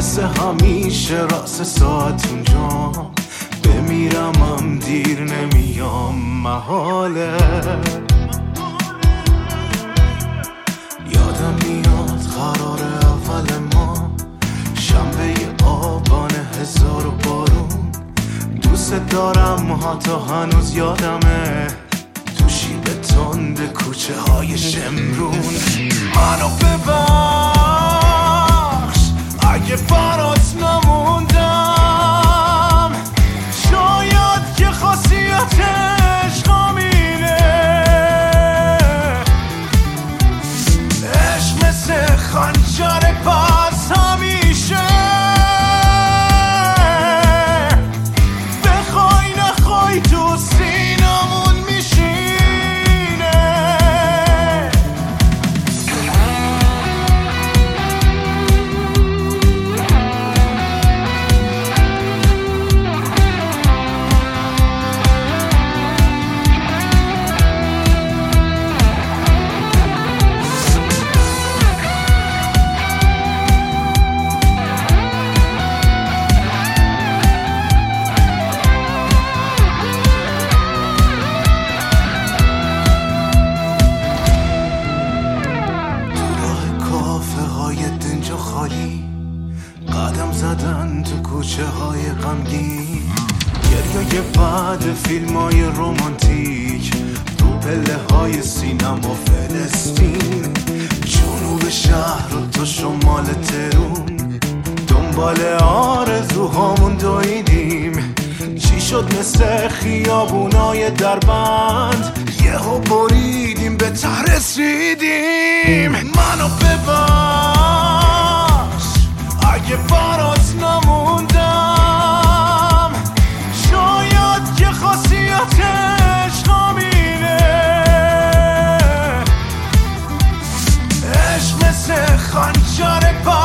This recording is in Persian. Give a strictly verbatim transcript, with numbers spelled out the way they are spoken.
مثل همیشه راست ساعت اونجا بمیرمم دیر نمیام محاله. یادم میاد قرار اول ما شنبه آبان هزار و بارون، دوست دارم حتی هنوز یادمه تو شیب تند کوچه های شمرون. منو ببخش اگه برات نموندم، شاید که خاصیت عشقم اینه، عشق مثل خنجر پس همیشه بخوای نخوای تو سینمون میشینه. قدم زدن تو کوچه های غمگین، گریه بعد فیلم های رومانتیک تو پله های سینما فلسطین، جنوب شهر و تو شمال تهرون دنبال آرزوهامون دویدیم. چی شد مثل خیابونای دربند یهو بریدیم به ته رسیدیم. منو ببخش اگه برات نموندم، شاید که خاصیت عشقم اینه، عشق مثل خنجر